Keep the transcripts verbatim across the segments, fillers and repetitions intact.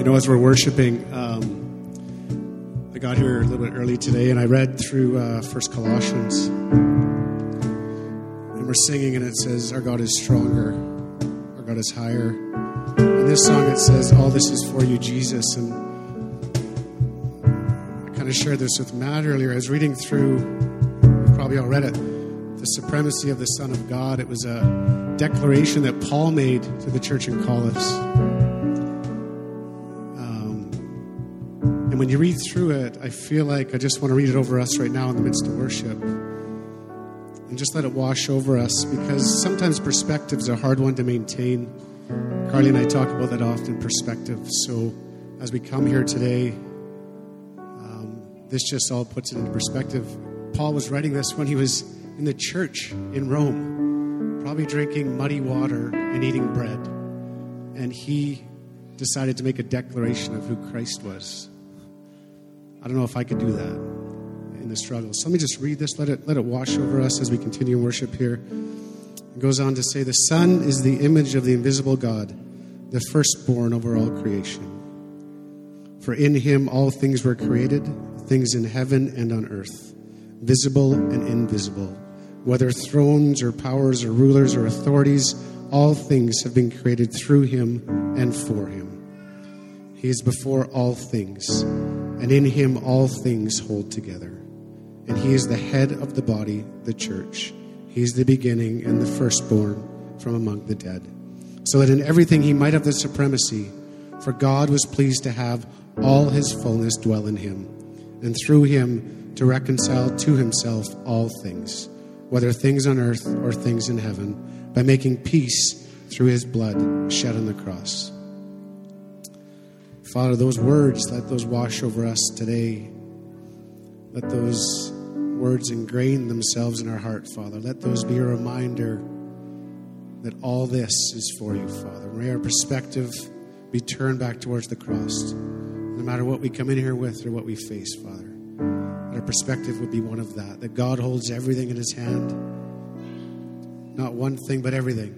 You know, as we're worshiping, um, I got here a little bit early today, and I read through uh, First Colossians, and we're singing, and it says, "Our God is stronger, our God is higher." In this song, it says, "All this is for you, Jesus." And I kind of shared this with Matt earlier. I was reading through, you've probably all read it, the supremacy of the Son of God. It was a declaration that Paul made to the church in Colossus. And when you read through it, I feel like I just want to read it over us right now in the midst of worship. And just let it wash over us, because sometimes perspective's a hard one to maintain. Carly and I talk about that often, perspective. So as we come here today, um, this just all puts it into perspective. Paul was writing this when he was in the church in Rome, probably drinking muddy water and eating bread. And he decided to make a declaration of who Christ was. I don't know if I could do that in the struggle. So let me just read this. Let it let it wash over us as we continue worship here. It goes on to say, "The Son is the image of the invisible God, the firstborn over all creation. For in him all things were created, things in heaven and on earth, visible and invisible. Whether thrones or powers or rulers or authorities, all things have been created through him and for him. He is before all things, and in him all things hold together. And he is the head of the body, the church. He is the beginning and the firstborn from among the dead, so that in everything he might have the supremacy. For God was pleased to have all his fullness dwell in him, and through him to reconcile to himself all things, whether things on earth or things in heaven, by making peace through his blood shed on the cross." Father, those words, let those wash over us today. Let those words ingrain themselves in our heart, Father. Let those be a reminder that all this is for you, Father. May our perspective be turned back towards the cross, no matter what we come in here with or what we face, Father. That our perspective would be one of that, that God holds everything in his hand, not one thing, but everything.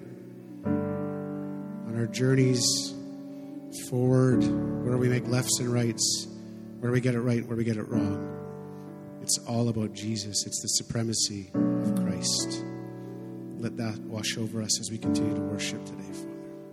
On our journeys forward, where we make lefts and rights, where we get it right, where we get it wrong. It's all about Jesus. It's the supremacy of Christ. Let that wash over us as we continue to worship today, Father.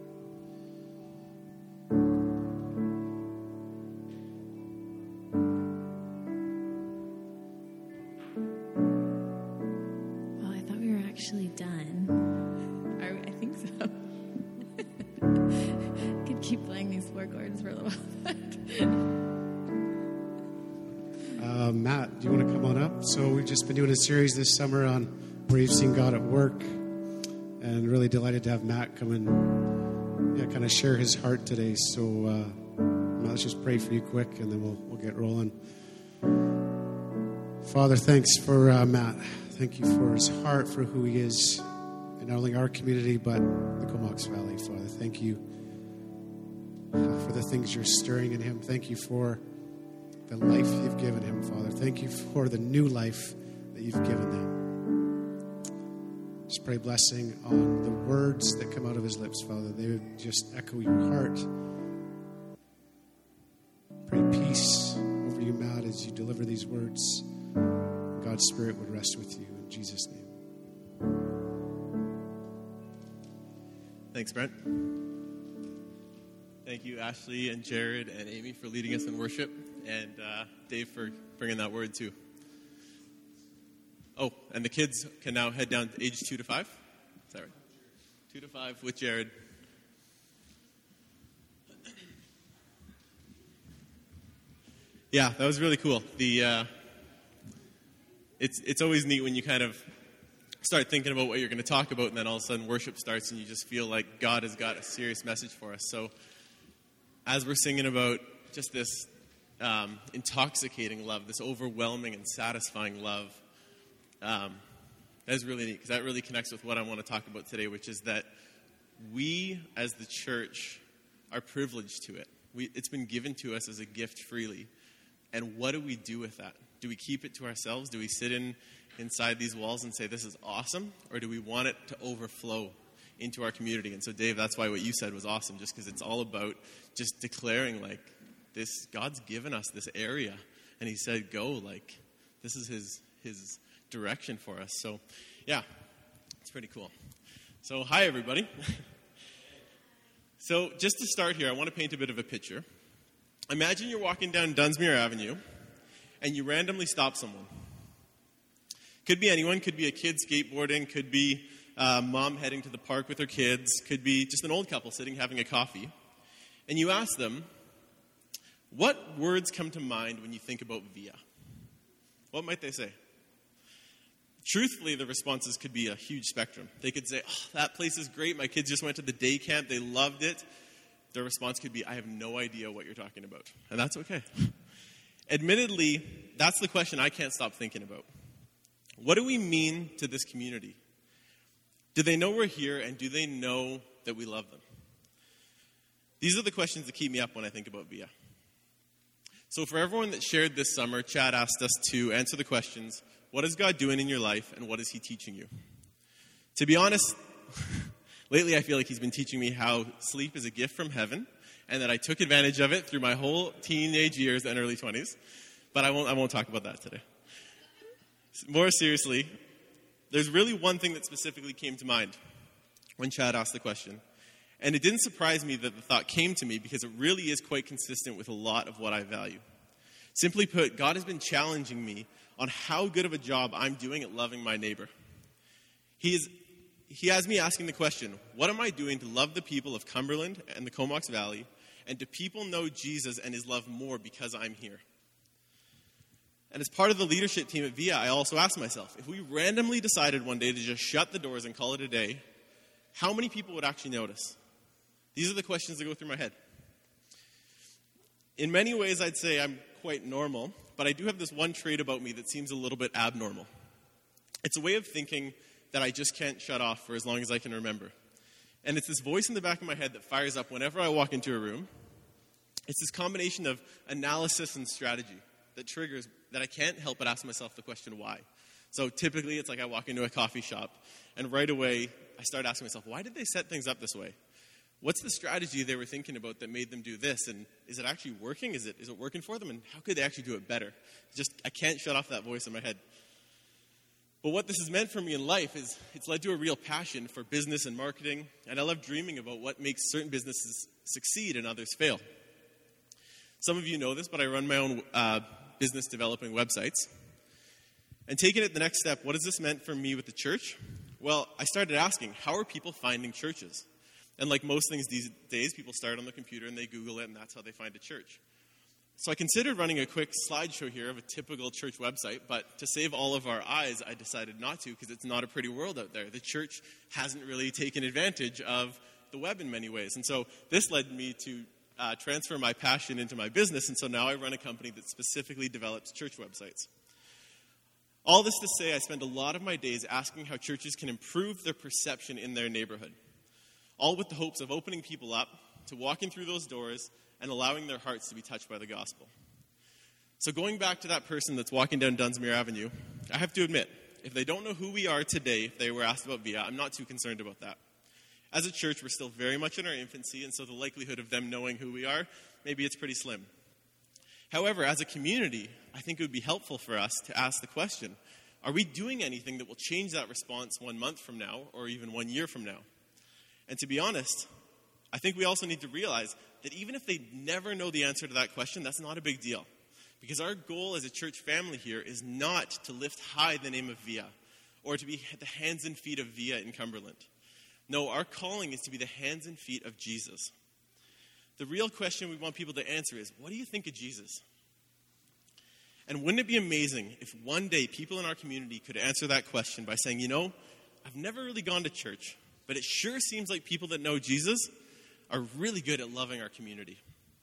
Well, I thought we were actually done. Are we? I think so. Keep playing these four chords for a little while. uh, Matt, do you want to come on up? So we've just been doing a series this summer on where you've seen God at work, and really delighted to have Matt come and yeah, kind of share his heart today. So uh, Matt, let's just pray for you quick, and then we'll we'll get rolling. Father, thanks for uh, Matt. Thank you for his heart, for who he is, in not only our community but the Comox Valley. Father, thank you for the things you're stirring in him. Thank you for the life you've given him, Father. Thank you for the new life that you've given them. Just pray blessing on the words that come out of his lips, Father. They would just echo your heart. Pray peace over you, Matt, as you deliver these words. God's Spirit would rest with you in Jesus' name. Thanks, Brent. Thank you, Ashley and Jared and Amy, for leading us in worship, and uh, Dave for bringing that word too. Oh, and the kids can now head down to age two to five. Is that right? Two to five with Jared. Yeah, that was really cool. The uh, it's it's always neat when you kind of start thinking about what you're going to talk about, and then all of a sudden worship starts, and you just feel like God has got a serious message for us. So, as we're singing about just this um, intoxicating love, this overwhelming and satisfying love, um, that is really neat, because that really connects with what I want to talk about today, which is that we, as the church, are privileged to it. We, it's been given to us as a gift freely. And what do we do with that? Do we keep it to ourselves? Do we sit in inside these walls and say, this is awesome? Or do we want it to overflow into our community. And so, Dave, that's why what you said was awesome, just because it's all about just declaring, like, this, God's given us this area, and he said, go, like, this is his his direction for us. So, yeah, it's pretty cool. So, hi, everybody. So, just to start here, I want to paint a bit of a picture. Imagine you're walking down Dunsmuir Avenue, and you randomly stop someone. Could be anyone, could be a kid skateboarding, could be a mom heading to the park with her kids, could be just an old couple sitting having a coffee. And you ask them, what words come to mind when you think about Via? What might they say? Truthfully, the responses could be a huge spectrum. They could say, oh, that place is great. My kids just went to the day camp. They loved it. Their response could be, I have no idea what you're talking about. And that's okay. Admittedly, that's the question I can't stop thinking about. What do we mean to this community? Do they know we're here, and do they know that we love them? These are the questions that keep me up when I think about Via. So for everyone that shared this summer, Chad asked us to answer the questions, what is God doing in your life, and what is he teaching you? To be honest, lately I feel like he's been teaching me how sleep is a gift from heaven, and that I took advantage of it through my whole teenage years and early twenties. But I won't, I won't talk about that today. More seriously, there's really one thing that specifically came to mind when Chad asked the question. And it didn't surprise me that the thought came to me, because it really is quite consistent with a lot of what I value. Simply put, God has been challenging me on how good of a job I'm doing at loving my neighbor. He is, he has me asking the question, what am I doing to love the people of Cumberland and the Comox Valley, and do people know Jesus and his love more because I'm here? And as part of the leadership team at Via, I also asked myself, if we randomly decided one day to just shut the doors and call it a day, how many people would actually notice? These are the questions that go through my head. In many ways, I'd say I'm quite normal, but I do have this one trait about me that seems a little bit abnormal. It's a way of thinking that I just can't shut off for as long as I can remember. And it's this voice in the back of my head that fires up whenever I walk into a room. It's this combination of analysis and strategy that triggers that I can't help but ask myself the question, why? So typically, it's like I walk into a coffee shop, and right away, I start asking myself, why did they set things up this way? What's the strategy they were thinking about that made them do this? And is it actually working? Is it is it working for them? And how could they actually do it better? Just, I can't shut off that voice in my head. But what this has meant for me in life is it's led to a real passion for business and marketing, and I love dreaming about what makes certain businesses succeed and others fail. Some of you know this, but I run my own uh, business developing websites. And taking it the next step, what has this meant for me with the church? Well, I started asking, how are people finding churches? And like most things these days, people start on the computer and they Google it, and that's how they find a church. So I considered running a quick slideshow here of a typical church website, but to save all of our eyes, I decided not to, because it's not a pretty world out there. The church hasn't really taken advantage of the web in many ways. And so this led me to uh, transfer my passion into my business, and so now I run a company that specifically develops church websites. All this to say, I spend a lot of my days asking how churches can improve their perception in their neighborhood, all with the hopes of opening people up to walking through those doors and allowing their hearts to be touched by the gospel. So going back to that person that's walking down Dunsmuir Avenue, I have to admit, if they don't know who we are today, if they were asked about Via, I'm not too concerned about that. As a church, we're still very much in our infancy, and so the likelihood of them knowing who we are, maybe it's pretty slim. However, as a community, I think it would be helpful for us to ask the question, are we doing anything that will change that response one month from now or even one year from now? And to be honest, I think we also need to realize that even if they never know the answer to that question, that's not a big deal. Because our goal as a church family here is not to lift high the name of Via or to be the hands and feet of Via in Cumberland. No, our calling is to be the hands and feet of Jesus. The real question we want people to answer is, what do you think of Jesus? And wouldn't it be amazing if one day people in our community could answer that question by saying, you know, I've never really gone to church, but it sure seems like people that know Jesus are really good at loving our community.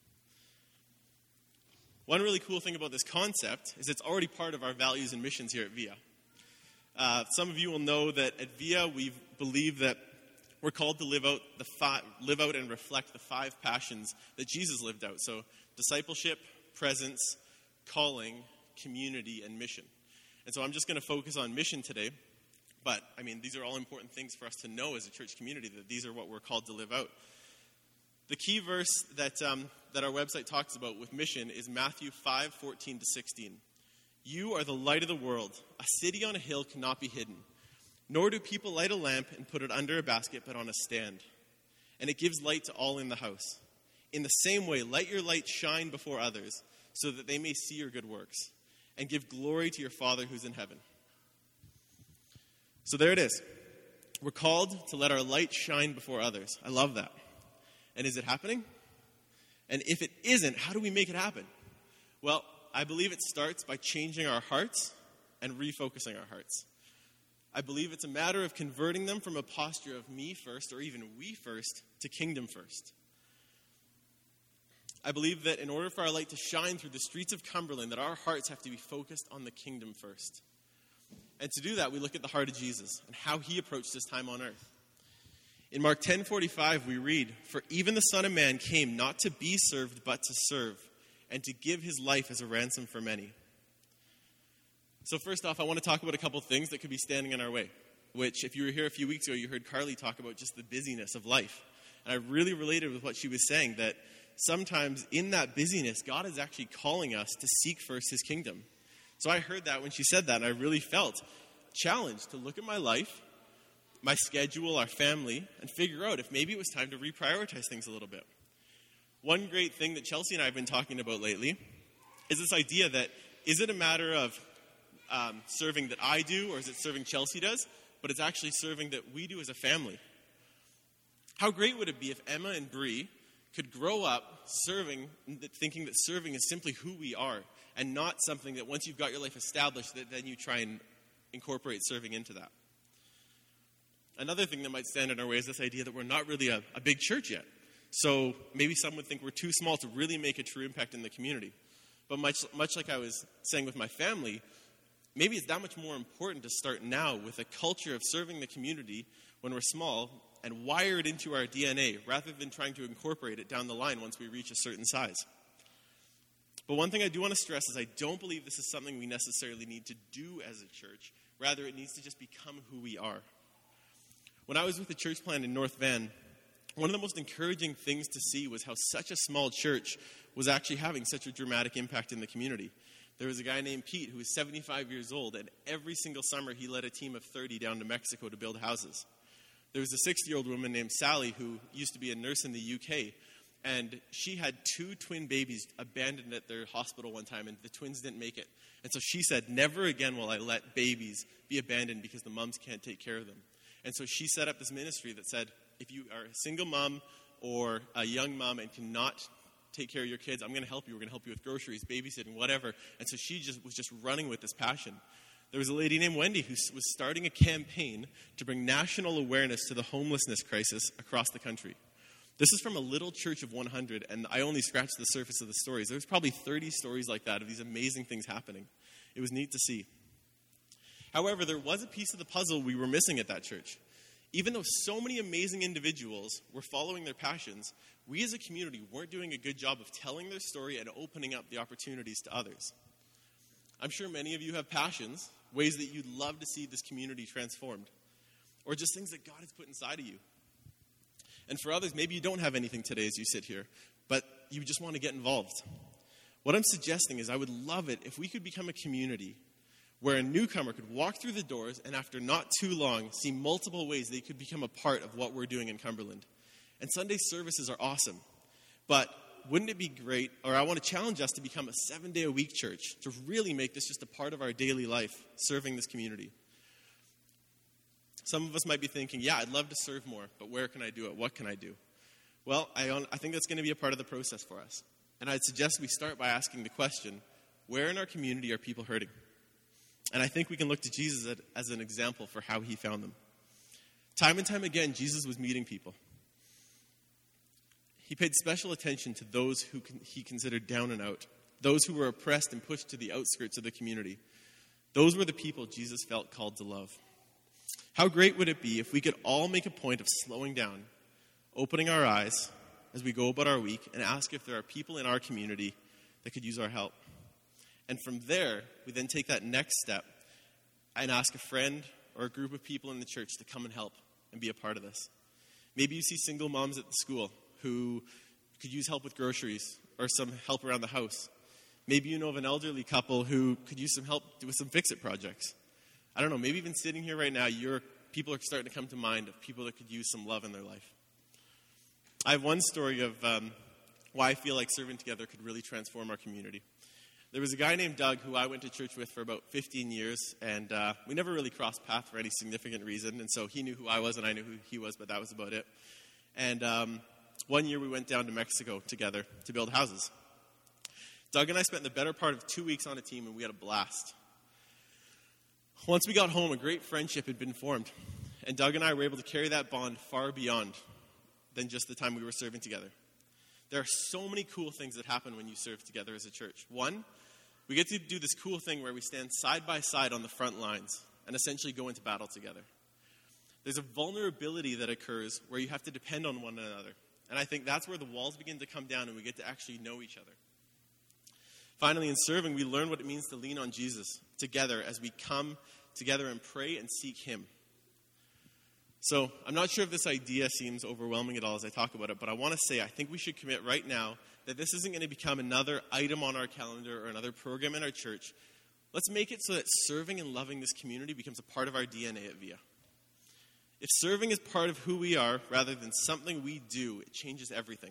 One really cool thing about this concept is it's already part of our values and missions here at Via. Uh, some of you will know that at Via we believe that we're called to live out the fi- live out and reflect the five passions that Jesus lived out. So discipleship, presence, calling, community, and mission. And so I'm just going to focus on mission today. But, I mean, these are all important things for us to know as a church community, that these are what we're called to live out. The key verse that um, that our website talks about with mission is Matthew five, fourteen to sixteen. You are the light of the world. A city on a hill cannot be hidden. Nor do people light a lamp and put it under a basket, but on a stand. And it gives light to all in the house. In the same way, let your light shine before others, so that they may see your good works, and give glory to your Father who's in heaven. So there it is. We're called to let our light shine before others. I love that. And is it happening? And if it isn't, how do we make it happen? Well, I believe it starts by changing our hearts and refocusing our hearts. I believe it's a matter of converting them from a posture of me first, or even we first, to kingdom first. I believe that in order for our light to shine through the streets of Cumberland, that our hearts have to be focused on the kingdom first. And to do that, we look at the heart of Jesus and how he approached his time on earth. In Mark ten forty-five, we read, "For even the Son of Man came not to be served, but to serve, and to give his life as a ransom for many." So first off, I want to talk about a couple things that could be standing in our way, which, if you were here a few weeks ago, you heard Carly talk about just the busyness of life. And I really related with what she was saying, that sometimes in that busyness, God is actually calling us to seek first his kingdom. So I heard that when she said that, and I really felt challenged to look at my life, my schedule, our family, and figure out if maybe it was time to reprioritize things a little bit. One great thing that Chelsea and I have been talking about lately is this idea that, is it a matter of um, serving that I do, or is it serving Chelsea does? But it's actually serving that we do as a family. How great would it be if Emma and Bree could grow up serving, thinking that serving is simply who we are, and not something that once you've got your life established, that then you try and incorporate serving into that. Another thing that might stand in our way is this idea that we're not really a, a big church yet. So maybe some would think we're too small to really make a true impact in the community. But much, much like I was saying with my family, maybe it's that much more important to start now with a culture of serving the community when we're small and wire it into our D N A, rather than trying to incorporate it down the line once we reach a certain size. But one thing I do want to stress is I don't believe this is something we necessarily need to do as a church. Rather, it needs to just become who we are. When I was with the church plant in North Van, one of the most encouraging things to see was how such a small church was actually having such a dramatic impact in the community. There was a guy named Pete who was seventy-five years old, and every single summer he led a team of thirty down to Mexico to build houses. There was a sixty-year-old woman named Sally who used to be a nurse in the U K, and she had two twin babies abandoned at their hospital one time, and the twins didn't make it. And so she said, "Never again will I let babies be abandoned because the moms can't take care of them." And so she set up this ministry that said, if you are a single mom or a young mom and cannot take care of your kids, I'm going to help you. We're going to help you with groceries, babysitting, whatever. And so she just was just running with this passion. There was a lady named Wendy who was starting a campaign to bring national awareness to the homelessness crisis across the country. This is from a little church of one hundred, and I only scratched the surface of the stories. There was probably thirty stories like that of these amazing things happening. It was neat to see. However, there was a piece of the puzzle we were missing at that church. Even though so many amazing individuals were following their passions, we as a community weren't doing a good job of telling their story and opening up the opportunities to others. I'm sure many of you have passions, ways that you'd love to see this community transformed, or just things that God has put inside of you. And for others, maybe you don't have anything today as you sit here, but you just want to get involved. What I'm suggesting is I would love it if we could become a community where a newcomer could walk through the doors and after not too long see multiple ways they could become a part of what we're doing in Cumberland. And Sunday services are awesome, but wouldn't it be great, or I want to challenge us to become a seven-day-a-week church, to really make this just a part of our daily life, serving this community. Some of us might be thinking, yeah, I'd love to serve more, but where can I do it? What can I do? Well, I, I think that's going to be a part of the process for us. And I'd suggest we start by asking the question, where in our community are people hurting? And I think we can look to Jesus as an example for how he found them. Time and time again, Jesus was meeting people. He paid special attention to those who he considered down and out, those who were oppressed and pushed to the outskirts of the community. Those were the people Jesus felt called to love. How great would it be if we could all make a point of slowing down, opening our eyes as we go about our week, and ask if there are people in our community that could use our help. And from there, we then take that next step and ask a friend or a group of people in the church to come and help and be a part of this. Maybe you see single moms at the school who could use help with groceries or some help around the house. Maybe you know of an elderly couple who could use some help with some fix-it projects. I don't know, maybe even sitting here right now, your people are starting to come to mind of people that could use some love in their life. I have one story of um, why I feel like serving together could really transform our community. There was a guy named Doug who I went to church with for about fifteen years, and uh, we never really crossed paths for any significant reason, and so he knew who I was and I knew who he was, but that was about it. And um, one year we went down to Mexico together to build houses. Doug and I spent the better part of two weeks on a team, and we had a blast. Once we got home, a great friendship had been formed, and Doug and I were able to carry that bond far beyond than just the time we were serving together. There are so many cool things that happen when you serve together as a church. One, we get to do this cool thing where we stand side by side on the front lines and essentially go into battle together. There's a vulnerability that occurs where you have to depend on one another. And I think that's where the walls begin to come down and we get to actually know each other. Finally, in serving, we learn what it means to lean on Jesus together as we come together and pray and seek him. So I'm not sure if this idea seems overwhelming at all as I talk about it, but I want to say I think we should commit right now that this isn't going to become another item on our calendar or another program in our church. Let's make it so that serving and loving this community becomes a part of our D N A at Via. If serving is part of who we are rather than something we do, it changes everything.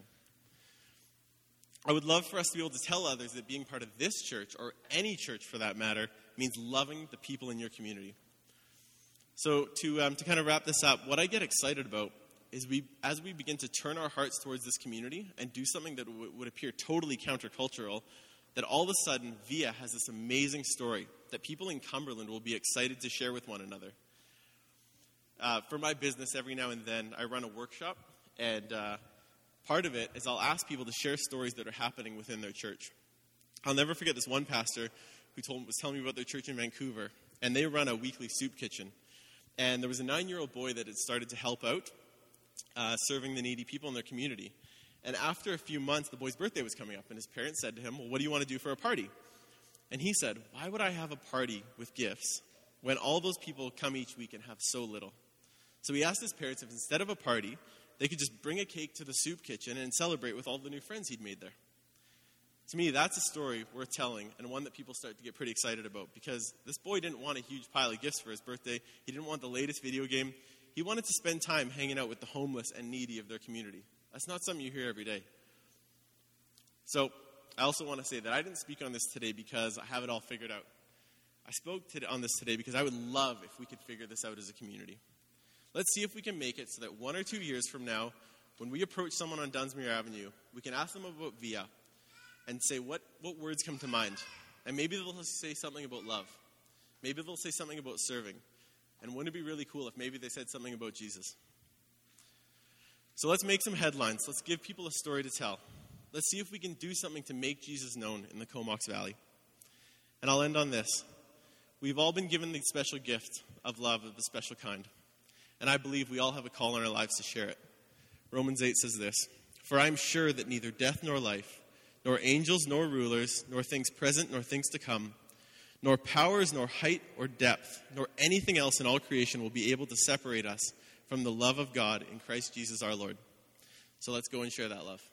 I would love for us to be able to tell others that being part of this church, or any church for that matter, means loving the people in your community. So to um, to kind of wrap this up, what I get excited about is we, as we begin to turn our hearts towards this community and do something that w- would appear totally countercultural, that all of a sudden Via has this amazing story that people in Cumberland will be excited to share with one another. Uh, for my business, every now and then, I run a workshop, and uh, part of it is I'll ask people to share stories that are happening within their church. I'll never forget this one pastor who told, was telling me about their church in Vancouver, and they run a weekly soup kitchen. And there was a nine-year-old boy that had started to help out, uh, serving the needy people in their community. And after a few months, the boy's birthday was coming up, and his parents said to him, well, what do you want to do for a party? And he said, why would I have a party with gifts when all those people come each week and have so little? So he asked his parents if instead of a party, they could just bring a cake to the soup kitchen and celebrate with all the new friends he'd made there. To me, that's a story worth telling, and one that people start to get pretty excited about, because this boy didn't want a huge pile of gifts for his birthday. He didn't want the latest video game. He wanted to spend time hanging out with the homeless and needy of their community. That's not something you hear every day. So I also want to say that I didn't speak on this today because I have it all figured out. I spoke to, on this today because I would love if we could figure this out as a community. Let's see if we can make it so that one or two years from now, when we approach someone on Dunsmuir Avenue, we can ask them about Via and say, what, what words come to mind? And maybe they'll say something about love. Maybe they'll say something about serving. And wouldn't it be really cool if maybe they said something about Jesus? So let's make some headlines. Let's give people a story to tell. Let's see if we can do something to make Jesus known in the Comox Valley. And I'll end on this. We've all been given the special gift of love of the special kind. And I believe we all have a call in our lives to share it. Romans eight says this, for I am sure that neither death nor life, nor angels nor rulers, nor things present nor things to come, nor powers nor height or depth, nor anything else in all creation will be able to separate us from the love of God in Christ Jesus our Lord. So let's go and share that love.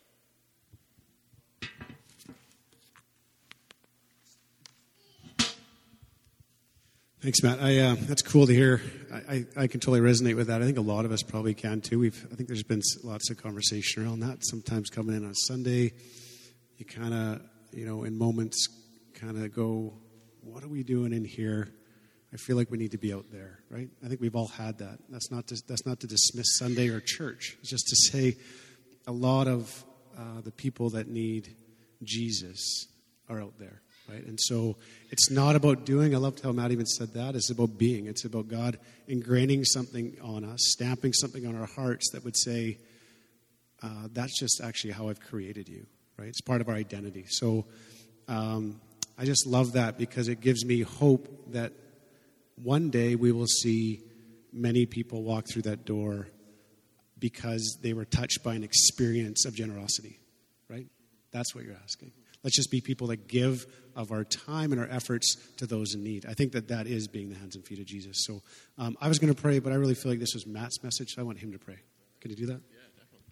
Thanks, Matt. I, uh, that's cool to hear. I, I, I can totally resonate with that. I think a lot of us probably can too. We've, I think there's been lots of conversation around that. Sometimes coming in on Sunday, you kind of, you know, in moments kind of go, what are we doing in here? I feel like we need to be out there, right? I think we've all had that. That's not to, that's not to dismiss Sunday or church. It's just to say a lot of uh, the people that need Jesus are out there. Right? And so it's not about doing. I loved how Matt even said that. It's about being. It's about God ingraining something on us, stamping something on our hearts that would say, uh, that's just actually how I've created you. Right? It's part of our identity. So um, I just love that because it gives me hope that one day we will see many people walk through that door because they were touched by an experience of generosity. Right? That's what you're asking. Let's just be people that give of our time and our efforts to those in need. I think that that is being the hands and feet of Jesus. So um, I was going to pray, but I really feel like this was Matt's message, so I want him to pray. Can you do that? Yeah, definitely.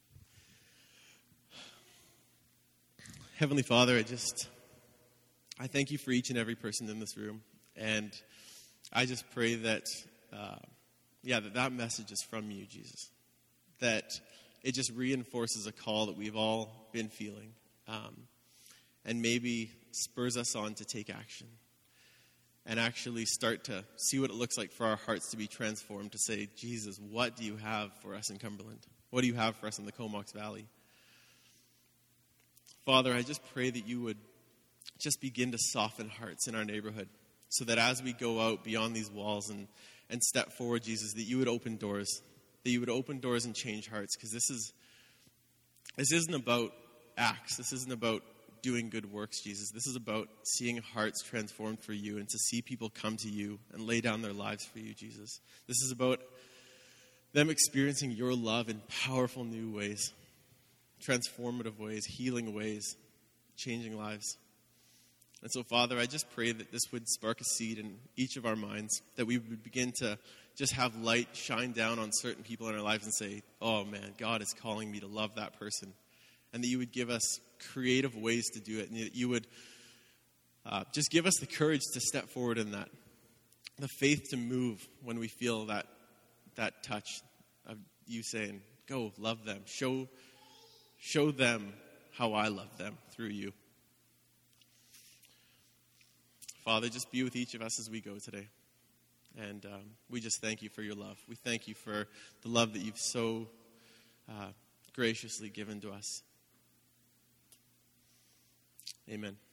Heavenly Father, I just, I thank you for each and every person in this room. And I just pray that, uh, yeah, that that message is from you, Jesus. That it just reinforces a call that we've all been feeling. Um, and maybe spurs us on to take action. And actually start to see what it looks like for our hearts to be transformed, to say, Jesus, what do you have for us in Cumberland? What do you have for us in the Comox Valley? Father, I just pray that you would just begin to soften hearts in our neighborhood, so that as we go out beyond these walls and, and step forward, Jesus, that you would open doors, that you would open doors and change hearts, because this is this isn't about acts. This isn't about doing good works, Jesus. This is about seeing hearts transformed for you and to see people come to you and lay down their lives for you, Jesus. This is about them experiencing your love in powerful new ways, transformative ways, healing ways, changing lives. And so, Father, I just pray that this would spark a seed in each of our minds, that we would begin to just have light shine down on certain people in our lives and say, oh man, God is calling me to love that person. And that you would give us creative ways to do it, and that you would uh, just give us the courage to step forward in that, the faith to move when we feel that that touch of you saying, go, love them, show show them how I love them through you. Father, just be with each of us as we go today. And um, we just thank you for your love. We thank you for the love that you've so uh, graciously given to us. Amen.